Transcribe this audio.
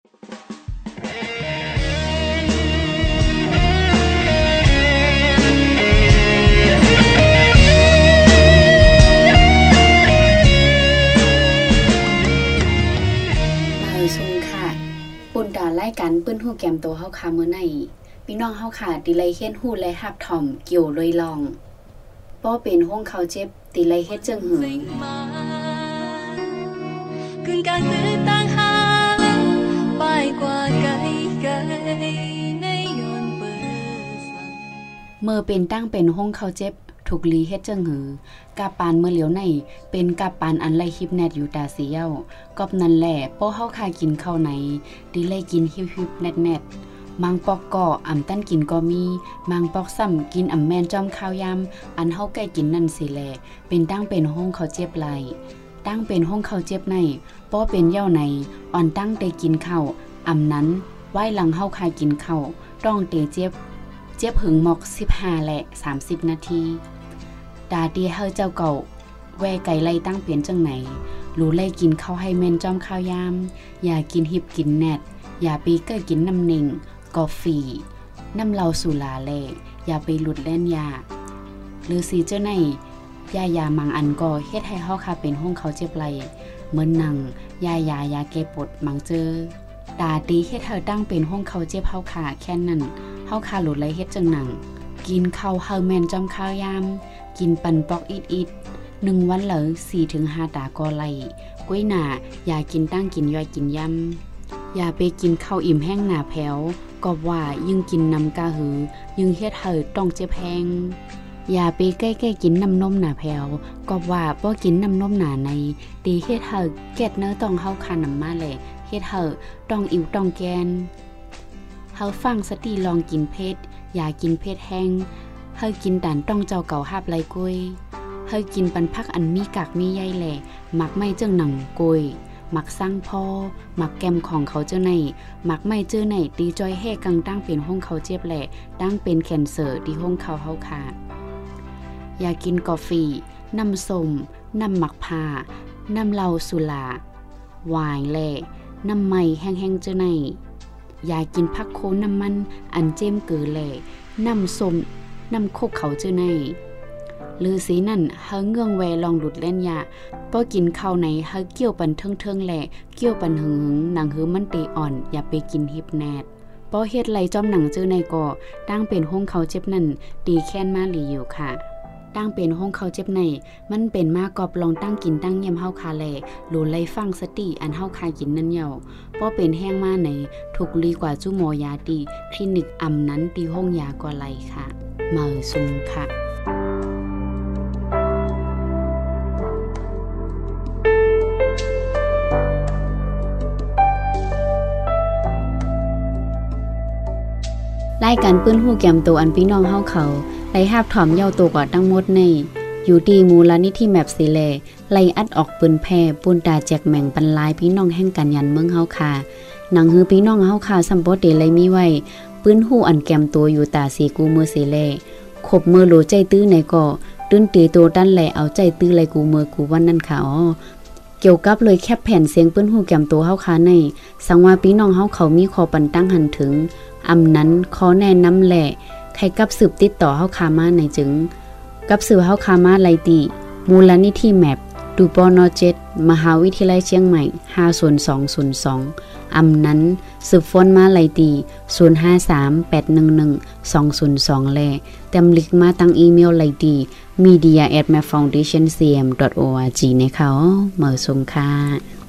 รายการปื้นฮู้แก้มโตเฮาค่ะมื้อในพี่น้องเฮาค่ะติไลเฮ็ดฮู้และรับถ่อมเกี่ยวเลยลองบ่เป็นห้องเขาเจ็บติไลเฮ็ดจึงหือกึ่งกลางคือต่างหาป้ายกว่าไกลในย้อนเปิดเมื่อเป็นตั้งเป็นห้องเขาเจ็บถูกลีเฮ็ดจังหือกาปานเมื่อเหลียวในเป็นกาปานอันไลฮิปแนตอยู่ตาเสียวกอบนั่นแหละป้อเฮาคากินข้าวไหนดิไลกินฮิปแนตมังปอกก่ออำตั้นกินก็มีมังปอกซ้ำกินอำแม่นจอมข้าวยำอันเฮาใกล้กินนั่นสิแลเป็นตั้งเป็นห้องเขาเจ็บไหลตั้งเป็นห้องเขาเจ็บในป้อเป็นเย้าในอ่อนตั้งได้กินข้าวอำนั้นไว้หลังเฮาคากินข้าวต้องเตเจ็บหึงหมอก15และ30นาทีตาเตียเฮาเจ้าเก่าแวไก่ไล่ตั้งเปลี่ยนจังไหนรู้ไล่กินข้าวให้แม่นจอมข้าวยามอย่ากินหิบกินแนตอย่าไปเก้กินน้ำเน่งกาแฟน้ำเหล้าสุราแลอย่าไปหลุดเล่นยาหรือสิเจ้าไหนยามังอันก็เฮ็ดให้เฮาคาเป็นห้องเขาเจ็บไหลเหมือนหนังยาแก้ปวดมังเจอตาตีเฮ็ดเฮาตั้งเป็นห้องเขาเจ็บเฮาขาแค่นั้นเฮาคาหลุดไล่เฮ็ดจังหนังกินข้าวเฮาแม่นจอมข้าวยามกินปันปอกอิด1วันเหลอ 4-5 ตาก็ไหลก้วยหน้าอย่ากินตั้งกินย่อยกินยำอย่าไปกินข้าวอิ่มแห้งหน้าแผวก็ว่ายิ่งกินน้ำกะหือยิ่งเฮ็ดเฮาต้องเจ็บแห้งอย่าไปใกล้ๆกินน้ำนมหน้าแผวก็ว่าบ่กินน้ำนมหน้าในตีเฮ็ดเฮาแก๊ดเนื้อต้องเฮาคาน้ำมาแลเฮ็ดเฮาต้องอิ่วต้องแกนเฮาฟังสติลองกินเผ็ดอย่ากินเผ็ดแห้งเฮากินด่านต้องเจ้าเก่าหาบไหลกุ้ยเฮากินปันพักอันมีกากมีใยแหล่หมักไม่เจิ้งหนังกุ้ยหมักสร้างพ่อหมักแกมของเขาเจ้าในหมักไม่เจ้าในตีจอยแห่กังตั้งเป็นห้องเขาเจ็บแหล่ตั้งเป็นแคนเซอร์ที่ห้องเขาเฮาขาดอย่ากินกาแฟน้ำส้มน้ำหมักผ้าน้ำเหล้าสุราวายแหล่น้ำไม้แห้งๆเจ้าในอย่ากินผักโคน้ำมันอันเจ้มเกือแหล่น้ำส้มน้ำโคกเขาเจ้าในหรือสีนั่นเฮาเงื่องแวลองหลุดเล่นยาป้อกินข้าวไหนเฮาเกี่ยวปันเทิงแหล่เกี่ยวปันหึงหนังหือมันเตอ่อนอย่าไปกินฮิปแนตป้อเฮ็ดไหลจอมหนังเจอในก่อตั้งเป็นห้องเขาเจ็บนั่นตีแค้นมาหลีอยู่ค่ะตั้งเป็นห้องเขาเจ็บในมันเป็นมากกอบลองตั้งกินตั้งเยี่ยมเฮาคาแลหลูไลฟังสติอันเฮาคากินนั่นเหี่ยวป้อเป็นแห้งมาไหนถูกลีกว่าจุหมอยาตีคลินิกอำนั้นตีห้องยาก็ไลค่ะเมาซุงค่ะรายการปื้นหู้แก้มโตอันพี่น้องเฮาเขาไล่หาบถอมเย้าโตกว่าทั้งหมดในอยู่ที่มูลนิธิแมปสิแลไล่อัดออกปืนแพร่ปูนตาแจกแม่งปันลายพี่น้องแห่งกันยันเมืองเฮาค่ะหนังฮือพี่น้องเฮาค่ะซัมโปเตไลมีไว้ปืนหู้อันแก้มโตอยู่ตาสีกูมือสิแลขบมือโหลใจตื้อในก่อตื้นตีโตดันแลเอาใจตื้อไลกูมือกูวันนั้นค่ะเกี่ยวกับเลยแคบแผ่นเสียงปืนหู้แก้มโตเฮาค่ะในสังว่าพี่น้องเฮาเขามีขอปันตั้งหันถึงอำนั้นขอแนะนำแหละใครกับสืบติดต่อเฮาคามาในจึงกับสืบเฮาคามาไลติมูลนิธิแมปดูปน7มหาวิทยาลัยเชียงใหม่50202อำนั้นสืบฟ้นมาไลติ0538112002แลเต็มลิกมาตั้งอีเมลไลติ media@mapfoundationcm.org นะคะเมื่อสงค่ะ